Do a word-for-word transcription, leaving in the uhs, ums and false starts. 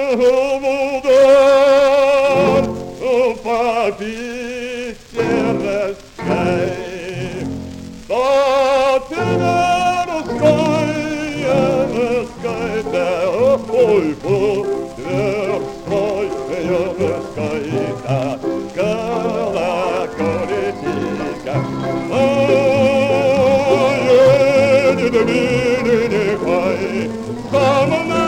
Vårdar och papikers skaj. Vattnet och skojar skaj där oj på där skojar skaj där skala politika. Oj, det blir det skaj. Samma